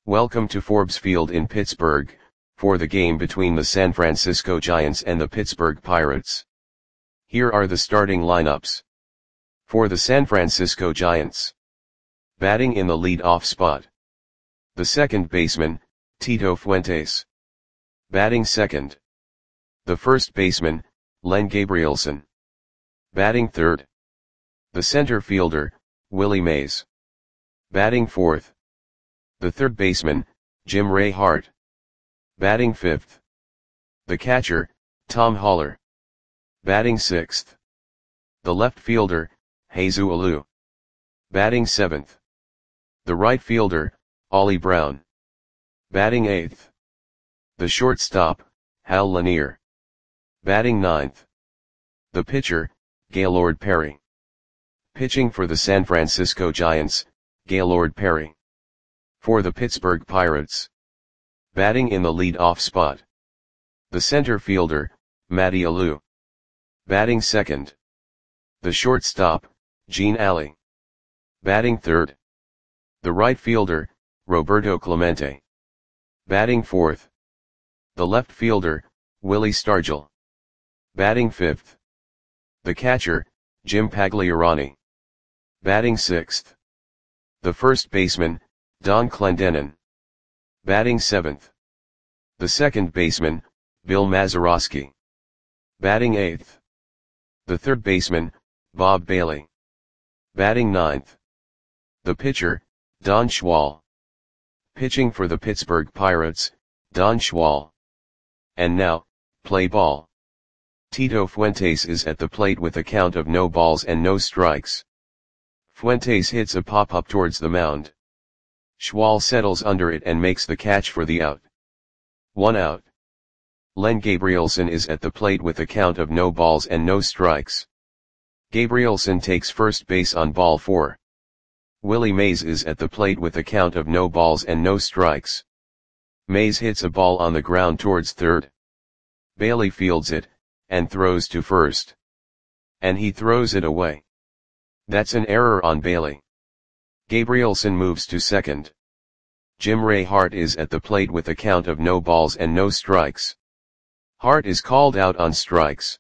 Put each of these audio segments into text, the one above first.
Welcome to Forbes Field in Pittsburgh, for the game between the San Francisco Giants and the Pittsburgh Pirates. Here are the starting lineups. For the San Francisco Giants. Batting in the lead-off spot. The second baseman, Tito Fuentes. Batting second. The first baseman, Len Gabrielson. Batting third. The center fielder, Willie Mays. Batting fourth. The third baseman, Jim Ray Hart. Batting fifth. The catcher, Tom Haller. Batting sixth. The left fielder, Jesus Alou. Batting seventh. The right fielder, Ollie Brown. Batting eighth. The shortstop, Hal Lanier. Batting ninth. The pitcher, Gaylord Perry. Pitching for the San Francisco Giants, Gaylord Perry. For the Pittsburgh Pirates. Batting in the lead-off spot. The center fielder, Matty Alou. Batting second. The shortstop, Gene Alley. Batting third. The right fielder, Roberto Clemente. Batting fourth. The left fielder, Willie Stargell. Batting fifth. The catcher, Jim Pagliarani. Batting sixth. The first baseman, Don Clendenon. Batting seventh. The second baseman, Bill Mazeroski. Batting eighth. The third baseman, Bob Bailey. Batting ninth. The pitcher, Don Schwal. Pitching for the Pittsburgh Pirates, Don Schwal. And now, play ball. Tito Fuentes is at the plate with a count of no balls and no strikes. Fuentes hits a pop-up towards the mound. Schwal settles under it and makes the catch for the out. 1 out. Len Gabrielson is at the plate with a count of no balls and no strikes. Gabrielson takes first base on ball 4. Willie Mays is at the plate with a count of no balls and no strikes. Mays hits a ball on the ground towards third. Bailey fields it, and throws to first. And he throws it away. That's an error on Bailey. Gabrielson moves to second. Jim Ray Hart is at the plate with a count of no balls and no strikes. Hart is called out on strikes.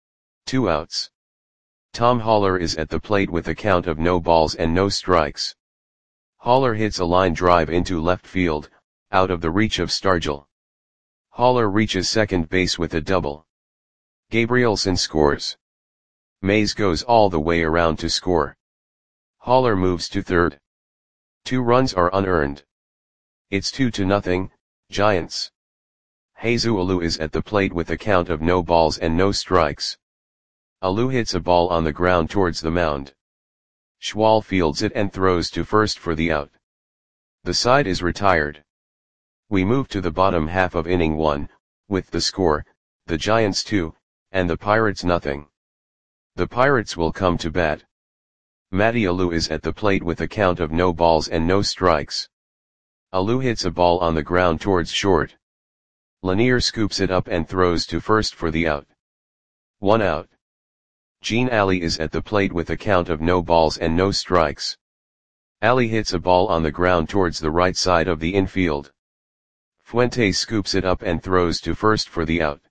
2 outs. Tom Haller is at the plate with a count of no balls and no strikes. Haller hits a line drive into left field, out of the reach of Stargell. Haller reaches second base with a double. Gabrielson scores. Mays goes all the way around to score. Haller moves to third. 2 runs are unearned. It's 2-0, Giants. Jesus Alou is at the plate with a count of no balls and no strikes. Alou hits a ball on the ground towards the mound. Schwal fields it and throws to first for the out. The side is retired. We move to the bottom half of inning 1, with the score, the Giants 2, and the Pirates nothing. The Pirates will come to bat. Matty Alou is at the plate with a count of no balls and no strikes. Alou hits a ball on the ground towards short. Lanier scoops it up and throws to first for the out. 1 out. Gene Alley is at the plate with a count of no balls and no strikes. Alley hits a ball on the ground towards the right side of the infield. Fuentes scoops it up and throws to first for the out.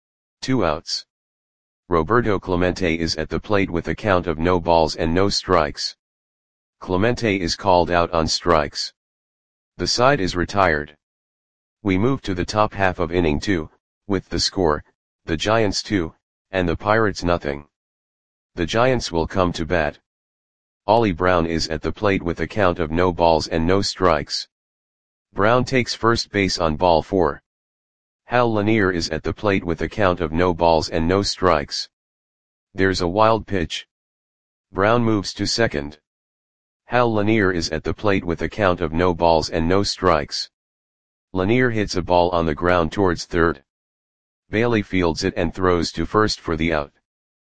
2 outs. Roberto Clemente is at the plate with a count of no balls and no strikes. Clemente is called out on strikes. The side is retired. We move to the top half of inning 2, with the score, the Giants 2, and the Pirates nothing. The Giants will come to bat. Ollie Brown is at the plate with a count of no balls and no strikes. Brown takes first base on ball 4. Hal Lanier is at the plate with a count of no balls and no strikes. There's a wild pitch. Brown moves to second. Hal Lanier is at the plate with a count of no balls and no strikes. Lanier hits a ball on the ground towards third. Bailey fields it and throws to first for the out.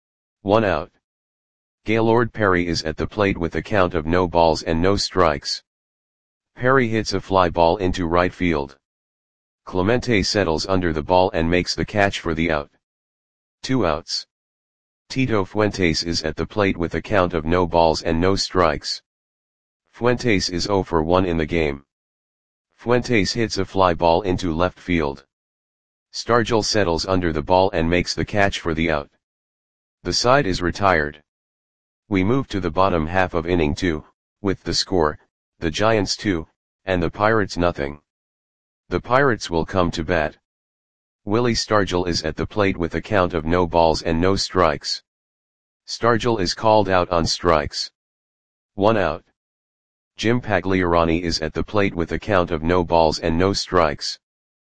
1 out. Gaylord Perry is at the plate with a count of no balls and no strikes. Perry hits a fly ball into right field. Clemente settles under the ball and makes the catch for the out. 2 outs. Tito Fuentes is at the plate with a count of no balls and no strikes. Fuentes is 0 for 1 in the game. Fuentes hits a fly ball into left field. Stargell settles under the ball and makes the catch for the out. The side is retired. We move to the bottom half of inning 2, with the score, the Giants 2, and the Pirates nothing. The Pirates will come to bat. Willie Stargell is at the plate with a count of no balls and no strikes. Stargell is called out on strikes. 1 out. Jim Pagliarani is at the plate with a count of no balls and no strikes.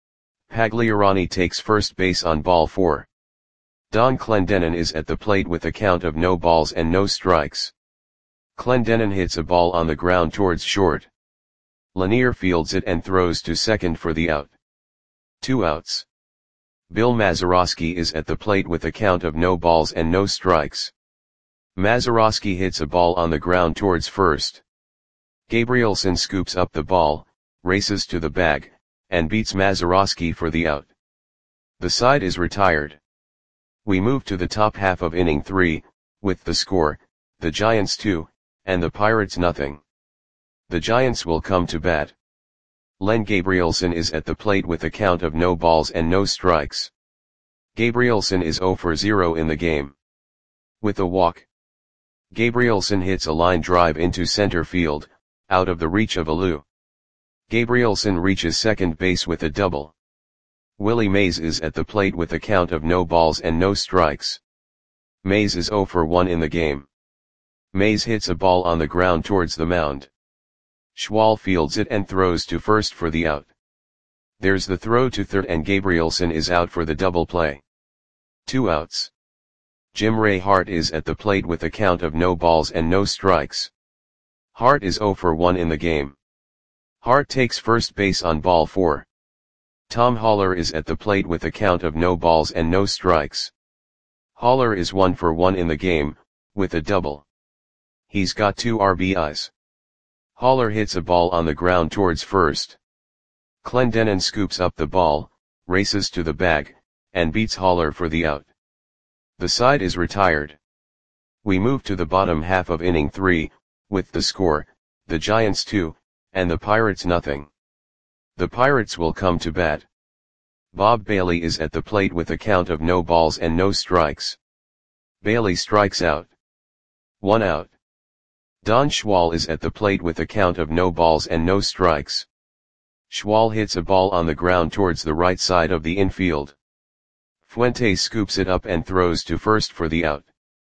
Pagliarani takes first base on ball 4. Don Clendenon is at the plate with a count of no balls and no strikes. Clendenon hits a ball on the ground towards short. Lanier fields it and throws to second for the out. 2 outs. Bill Mazeroski is at the plate with a count of no balls and no strikes. Mazeroski hits a ball on the ground towards first. Gabrielson scoops up the ball, races to the bag, and beats Mazeroski for the out. The side is retired. We move to the top half of inning 3, with the score, the Giants 2, and the Pirates nothing. The Giants will come to bat. Len Gabrielson is at the plate with a count of no balls and no strikes. Gabrielson is 0 for 0 in the game. With a walk, Gabrielson hits a line drive into center field, out of the reach of Alou. Gabrielson reaches second base with a double. Willie Mays is at the plate with a count of no balls and no strikes. Mays is 0 for 1 in the game. Mays hits a ball on the ground towards the mound. Schwal fields it and throws to first for the out. There's the throw to third and Gabrielson is out for the double play. 2 outs. Jim Ray Hart is at the plate with a count of no balls and no strikes. Hart is 0 for 1 in the game. Hart takes first base on ball 4. Tom Haller is at the plate with a count of no balls and no strikes. Haller is 1 for 1 in the game, with a double. He's got 2 RBIs. Haller hits a ball on the ground towards first. Clendenon scoops up the ball, races to the bag, and beats Haller for the out. The side is retired. We move to the bottom half of inning 3, with the score, the Giants 2, and the Pirates nothing. The Pirates will come to bat. Bob Bailey is at the plate with a count of no balls and no strikes. Bailey strikes out. 1 out. Don Schwal is at the plate with a count of no balls and no strikes. Schwal hits a ball on the ground towards the right side of the infield. Fuentes scoops it up and throws to first for the out.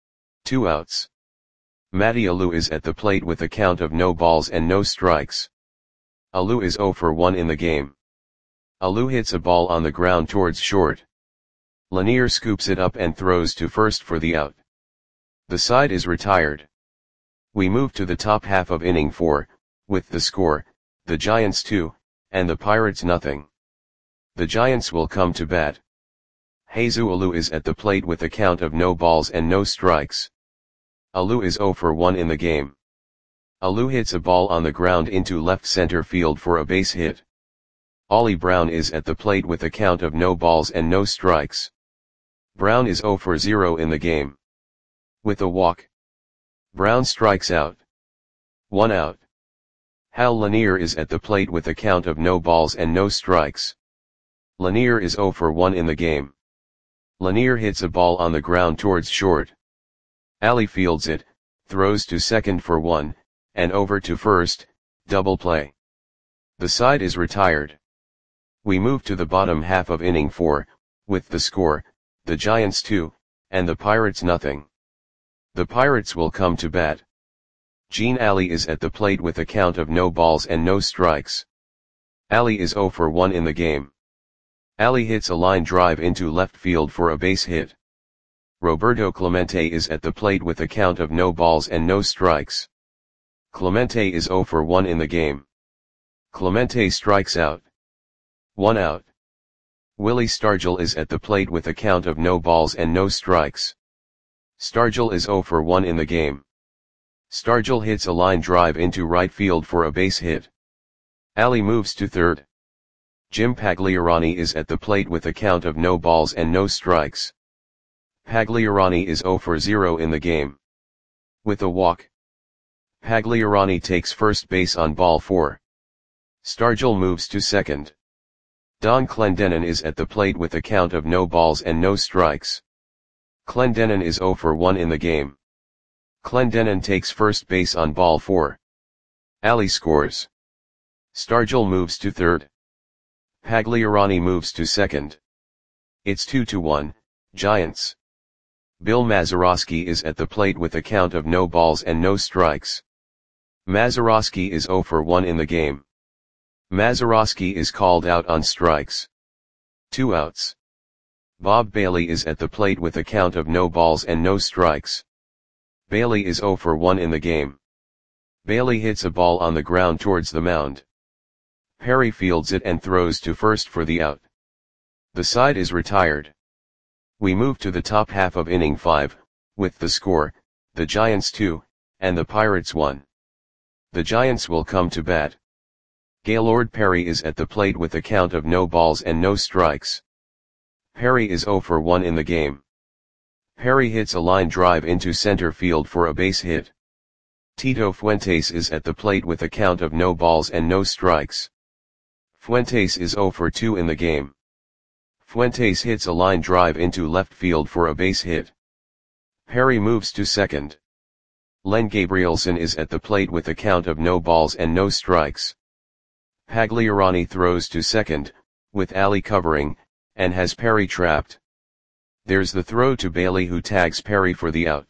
2 outs. Matty Alou is at the plate with a count of no balls and no strikes. Alou is 0 for 1 in the game. Alou hits a ball on the ground towards short. Lanier scoops it up and throws to first for the out. The side is retired. We move to the top half of inning 4, with the score, the Giants 2, and the Pirates nothing. The Giants will come to bat. Jesus Alou is at the plate with a count of no balls and no strikes. Alou is 0 for 1 in the game. Alou hits a ball on the ground into left center field for a base hit. Ollie Brown is at the plate with a count of no balls and no strikes. Brown is 0 for 0 in the game. With a walk, Brown strikes out. 1 out. Hal Lanier is at the plate with a count of no balls and no strikes. Lanier is 0 for 1 in the game. Lanier hits a ball on the ground towards short. Ali fields it, throws to second for 1, and over to first, double play. The side is retired. We move to the bottom half of inning 4, with the score, the Giants 2, and the Pirates nothing. The Pirates will come to bat. Gene Ali is at the plate with a count of no balls and no strikes. Ali is 0 for 1 in the game. Ali hits a line drive into left field for a base hit. Roberto Clemente is at the plate with a count of no balls and no strikes. Clemente is 0 for 1 in the game. Clemente strikes out. 1 out. Willie Stargell is at the plate with a count of no balls and no strikes. Stargell is 0 for 1 in the game. Stargell hits a line drive into right field for a base hit. Ali moves to third. Jim Pagliarani is at the plate with a count of no balls and no strikes. Pagliarani is 0 for 0 in the game. With a walk, Pagliarani takes first base on ball 4. Stargell moves to second. Don Clendenin is at the plate with a count of no balls and no strikes. Clendenin is 0 for 1 in the game. Clendenin takes first base on ball 4. Ali scores. Stargell moves to third. Pagliarani moves to second. It's 2-1, Giants. Bill Mazeroski is at the plate with a count of no balls and no strikes. Mazeroski is 0 for 1 in the game. Mazeroski is called out on strikes. 2 outs. Bob Bailey is at the plate with a count of no balls and no strikes. Bailey is 0 for 1 in the game. Bailey hits a ball on the ground towards the mound. Perry fields it and throws to first for the out. The side is retired. We move to the top half of inning 5, with the score, the Giants 2, and the Pirates 1. The Giants will come to bat. Gaylord Perry is at the plate with a count of no balls and no strikes. Perry is 0 for 1 in the game. Perry hits a line drive into center field for a base hit. Tito Fuentes is at the plate with a count of no balls and no strikes. Fuentes is 0 for 2 in the game. Fuentes hits a line drive into left field for a base hit. Perry moves to second. Len Gabrielson is at the plate with a count of no balls and no strikes. Pagliarani throws to second, with Ali covering, and has Perry trapped. There's the throw to Bailey who tags Perry for the out.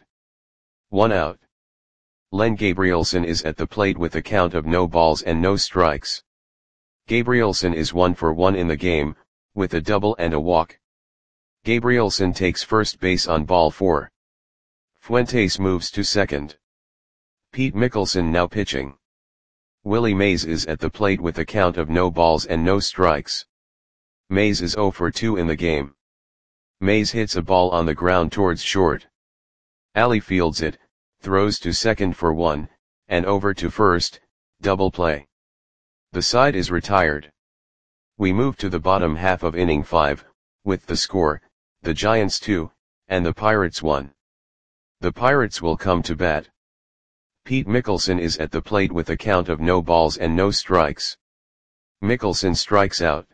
1 out. Len Gabrielson is at the plate with a count of no balls and no strikes. Gabrielson is 1 for 1 in the game, with a double and a walk. Gabrielson takes first base on ball 4. Fuentes moves to second. Pete Mickelson now pitching. Willie Mays is at the plate with a count of no balls and no strikes. Mays is 0 for 2 in the game. Mays hits a ball on the ground towards short. Ali fields it, throws to second for 1, and over to first, double play. The side is retired. We move to the bottom half of inning 5, with the score, the Giants 2, and the Pirates 1. The Pirates will come to bat. Pete Mickelson is at the plate with a count of no balls and no strikes. Mickelson strikes out.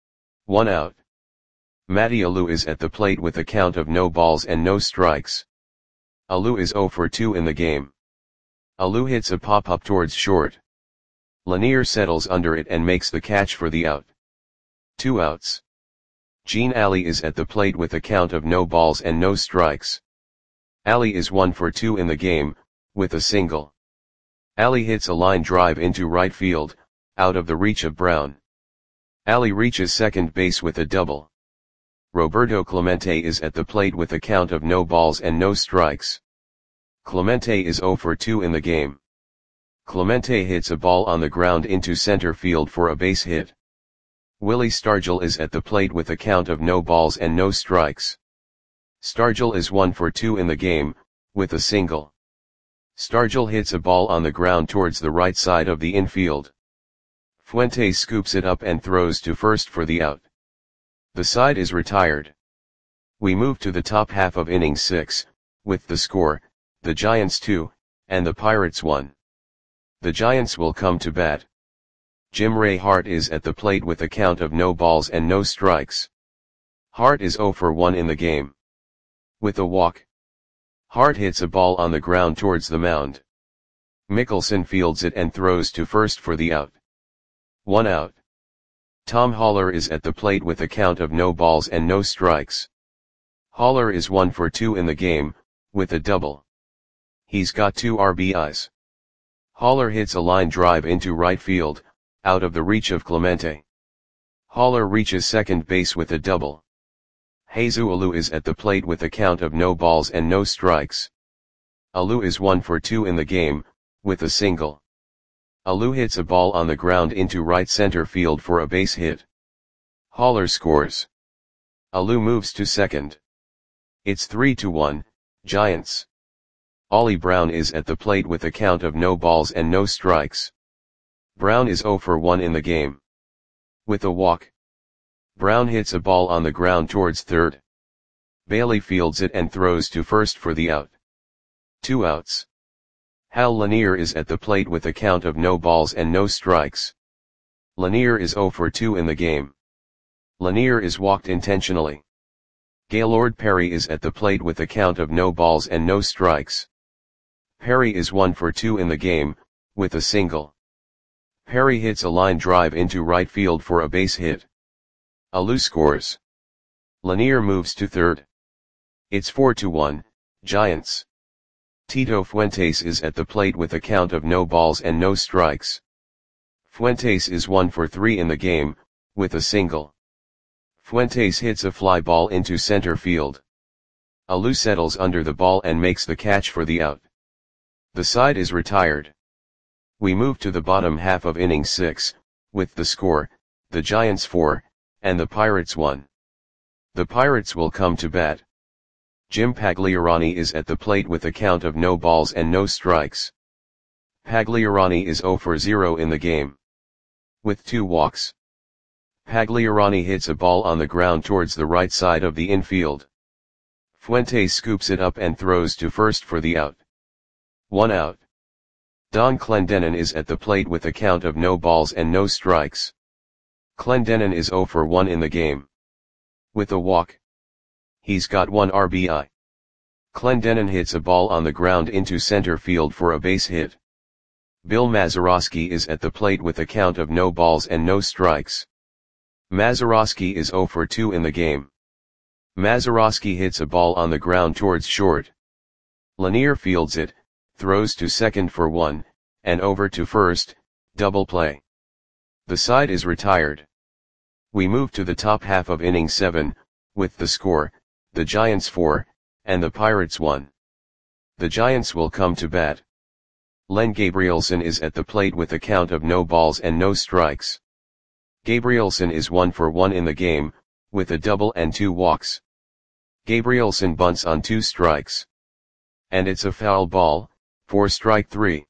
1 out. Matty Alou is at the plate with a count of no balls and no strikes. Alou is 0 for 2 in the game. Alou hits a pop-up towards short. Lanier settles under it and makes the catch for the out. 2 outs. Gene Ali is at the plate with a count of no balls and no strikes. Ali is 1 for 2 in the game, with a single. Ali hits a line drive into right field, out of the reach of Brown. Ali reaches second base with a double. Roberto Clemente is at the plate with a count of no balls and no strikes. Clemente is 0 for 2 in the game. Clemente hits a ball on the ground into center field for a base hit. Willie Stargell is at the plate with a count of no balls and no strikes. Stargell is 1 for 2 in the game, with a single. Stargell hits a ball on the ground towards the right side of the infield. Fuentes scoops it up and throws to first for the out. The side is retired. We move to the top half of inning 6, with the score, the Giants 2, and the Pirates 1. The Giants will come to bat. Jim Ray Hart is at the plate with a count of no balls and no strikes. Hart is 0 for 1 in the game. With a walk. Hart hits a ball on the ground towards the mound. Mickelson fields it and throws to first for the out. 1 out. Tom Haller is at the plate with a count of no balls and no strikes. Haller is 1 for 2 in the game, with a double. He's got 2 RBIs. Haller hits a line drive into right field, out of the reach of Clemente. Haller reaches second base with a double. Jesus Alou is at the plate with a count of no balls and no strikes. Alou is 1 for 2 in the game, with a single. Alou hits a ball on the ground into right center field for a base hit. Haller scores. Alou moves to second. It's 3-1, Giants. Ollie Brown is at the plate with a count of no balls and no strikes. Brown is 0 for 1 in the game. With a walk. Brown hits a ball on the ground towards third. Bailey fields it and throws to first for the out. 2 outs. Hal Lanier is at the plate with a count of no balls and no strikes. Lanier is 0 for 2 in the game. Lanier is walked intentionally. Gaylord Perry is at the plate with a count of no balls and no strikes. Perry is 1 for 2 in the game, with a single. Perry hits a line drive into right field for a base hit. Alou scores. Lanier moves to third. It's 4-1, Giants. Tito Fuentes is at the plate with a count of no balls and no strikes. Fuentes is 1 for 3 in the game, with a single. Fuentes hits a fly ball into center field. Alou settles under the ball and makes the catch for the out. The side is retired. We move to the bottom half of inning 6, with the score, the Giants 4, and the Pirates 1. The Pirates will come to bat. Jim Pagliarani is at the plate with a count of no balls and no strikes. Pagliarani is 0 for 0 in the game. With 2 walks. Pagliarani hits a ball on the ground towards the right side of the infield. Fuentes scoops it up and throws to first for the out. 1 out. Don Clendenon is at the plate with a count of no balls and no strikes. Clendenon is 0 for 1 in the game. With a walk. He's got 1 RBI. Clendenon hits a ball on the ground into center field for a base hit. Bill Mazeroski is at the plate with a count of no balls and no strikes. Mazeroski is 0 for 2 in the game. Mazeroski hits a ball on the ground towards short. Lanier fields it, throws to second for 1, and over to first, double play. The side is retired. We move to the top half of inning 7, with the score, the Giants 4, and the Pirates 1. The Giants will come to bat. Len Gabrielson is at the plate with a count of no balls and no strikes. Gabrielson is 1 for 1 in the game, with a double and 2 walks. Gabrielson bunts on 2 strikes. And it's a foul ball, for strike 3.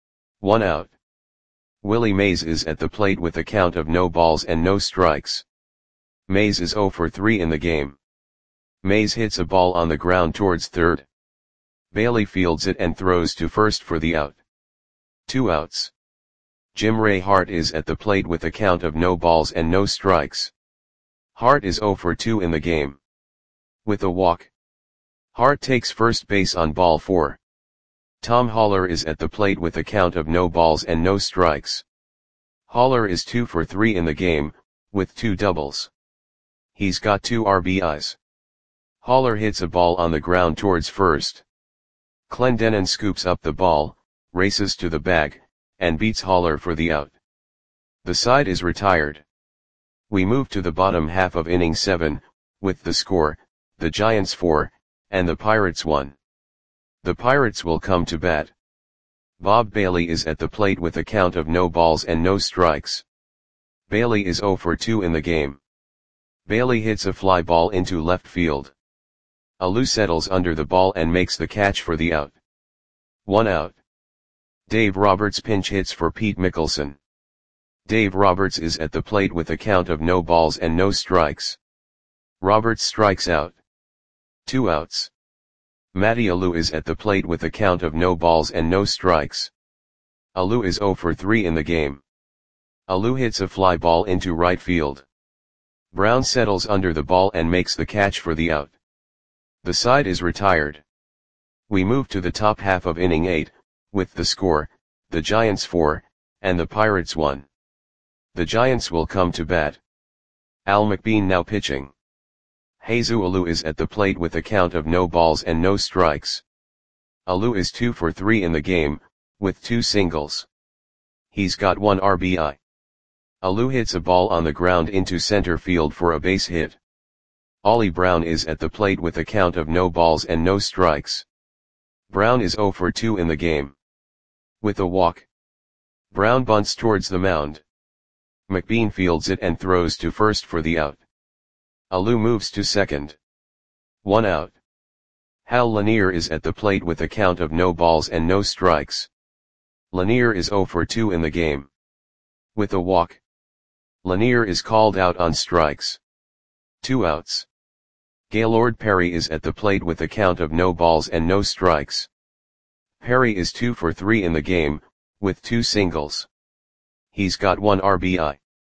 1 out. Willie Mays is at the plate with a count of no balls and no strikes. Mays is 0 for 3 in the game. Mays hits a ball on the ground towards third. Bailey fields it and throws to first for the out. 2 outs. Jim Ray Hart is at the plate with a count of no balls and no strikes. Hart is 0 for 2 in the game. With a walk. Hart takes first base on ball 4. Tom Haller is at the plate with a count of no balls and no strikes. Haller is 2 for 3 in the game, with 2 doubles. He's got 2 RBIs. Haller hits a ball on the ground towards first. Clendenon scoops up the ball, races to the bag, and beats Haller for the out. The side is retired. We move to the bottom half of inning 7, with the score, the Giants 4, and the Pirates 1. The Pirates will come to bat. Bob Bailey is at the plate with a count of no balls and no strikes. Bailey is 0 for 2 in the game. Bailey hits a fly ball into left field. Alou settles under the ball and makes the catch for the out. 1 out. Dave Roberts pinch hits for Pete Mickelson. Dave Roberts is at the plate with a count of no balls and no strikes. Roberts strikes out. 2 outs. Matty Alou is at the plate with a count of no balls and no strikes. Alou is 0 for 3 in the game. Alou hits a fly ball into right field. Brown settles under the ball and makes the catch for the out. The side is retired. We move to the top half of inning 8, with the score, the Giants 4, and the Pirates 1. The Giants will come to bat. Al McBean now pitching. Jesus Alou is at the plate with a count of no balls and no strikes. Alou is 2 for 3 in the game, with 2 singles. He's got 1 RBI. Alou hits a ball on the ground into center field for a base hit. Ollie Brown is at the plate with a count of no balls and no strikes. Brown is 0 for 2 in the game. With a walk. Brown bunts towards the mound. McBean fields it and throws to first for the out. Alou moves to second. 1 out. Hal Lanier is at the plate with a count of no balls and no strikes. Lanier is 0 for 2 in the game. With a walk. Lanier is called out on strikes. 2 outs. Gaylord Perry is at the plate with a count of no balls and no strikes. Perry is 2 for 3 in the game, with 2 singles. He's got 1 RBI.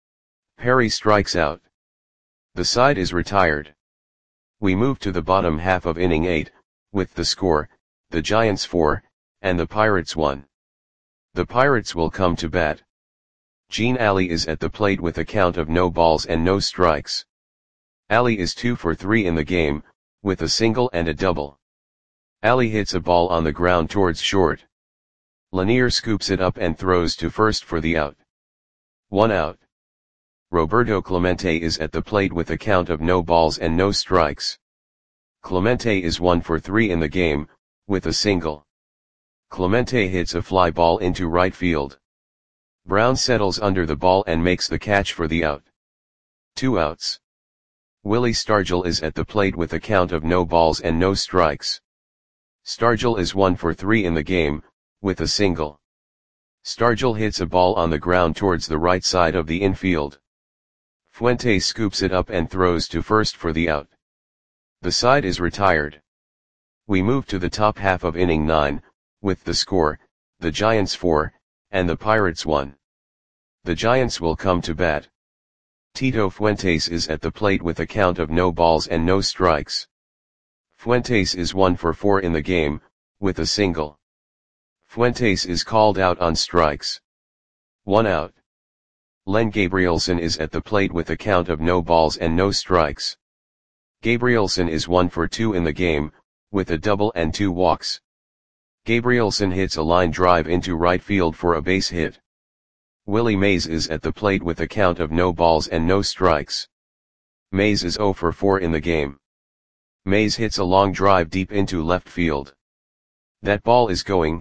Perry strikes out. The side is retired. We move to the bottom half of inning 8, with the score, the Giants 4, and the Pirates 1. The Pirates will come to bat. Gene Alley is at the plate with a count of no balls and no strikes. Alley is 2 for 3 in the game, with a single and a double. Alley hits a ball on the ground towards short. Lanier scoops it up and throws to first for the out. 1 out. Roberto Clemente is at the plate with a count of no balls and no strikes. Clemente is 1 for 3 in the game, with a single. Clemente hits a fly ball into right field. Brown settles under the ball and makes the catch for the out. 2 outs. Willie Stargell is at the plate with a count of no balls and no strikes. Stargell is 1 for 3 in the game, with a single. Stargell hits a ball on the ground towards the right side of the infield. Fuentes scoops it up and throws to first for the out. The side is retired. We move to the top half of inning 9, with the score, the Giants 4, and the Pirates 1. The Giants will come to bat. Tito Fuentes is at the plate with a count of no balls and no strikes. Fuentes is 1 for 4 in the game, with a single. Fuentes is called out on strikes. 1 out. Len Gabrielson is at the plate with a count of no balls and no strikes. Gabrielson is 1 for 2 in the game, with a double and 2 walks. Gabrielson hits a line drive into right field for a base hit. Willie Mays is at the plate with a count of no balls and no strikes. Mays is 0 for 4 in the game. Mays hits a long drive deep into left field. That ball is gone.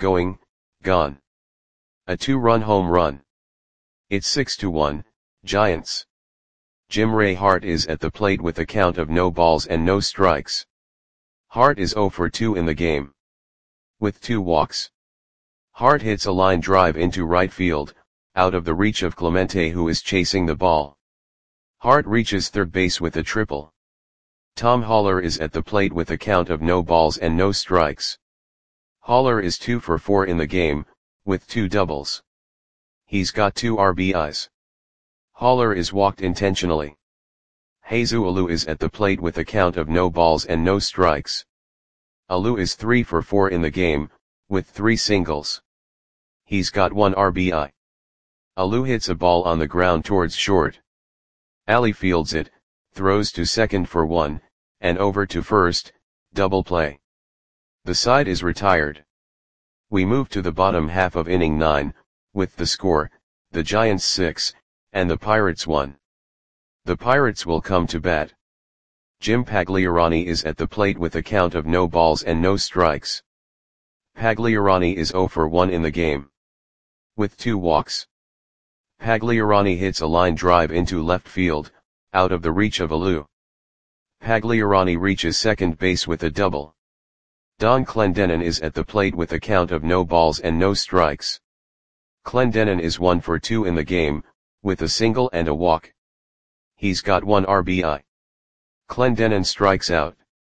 A 2-run home run. It's 6-1, Giants. Jim Ray Hart is at the plate with a count of no balls and no strikes. Hart is 0 for 2 in the game. With 2 walks. Hart hits a line drive into right field, out of the reach of Clemente who is chasing the ball. Hart reaches third base with a triple. Tom Haller is at the plate with a count of no balls and no strikes. Haller is 2 for 4 in the game, with 2 doubles. He's got 2 RBIs. Haller is walked intentionally. Jesus Alou is at the plate with a count of no balls and no strikes. Alou is 3 for 4 in the game, with 3 singles. He's got 1 RBI. Alou hits a ball on the ground towards short. Alley fields it, throws to second for 1, and over to first, double play. The side is retired. We move to the bottom half of inning 9, with the score, the Giants 6, and the Pirates 1. The Pirates will come to bat. Jim Pagliarani is at the plate with a count of no balls and no strikes. Pagliarani is 0 for 1 in the game. With 2 walks. Pagliarani hits a line drive into left field, out of the reach of Alou. Pagliarani reaches second base with a double. Don Clendenon is at the plate with a count of no balls and no strikes. Clendenon is 1 for 2 in the game, with a single and a walk. He's got 1 RBI. Clendenon strikes out.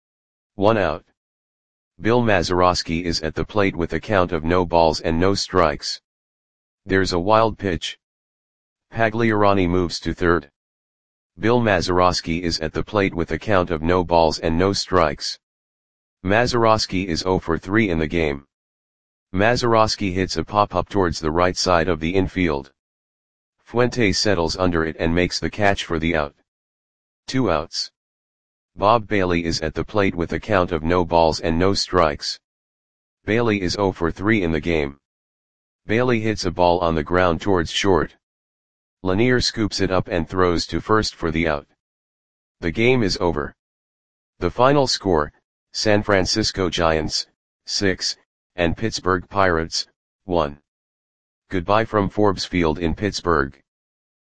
1 out. Bill Mazeroski is at the plate with a count of no balls and no strikes. There's a wild pitch. Pagliarani moves to third. Bill Mazeroski is at the plate with a count of no balls and no strikes. Mazeroski is 0 for 3 in the game. Mazeroski hits a pop-up towards the right side of the infield. Fuentes settles under it and makes the catch for the out. 2 outs. Bob Bailey is at the plate with a count of no balls and no strikes. Bailey is 0 for 3 in the game. Bailey hits a ball on the ground towards short. Lanier scoops it up and throws to first for the out. The game is over. The final score, San Francisco Giants, 6, and Pittsburgh Pirates, 1. Goodbye from Forbes Field in Pittsburgh.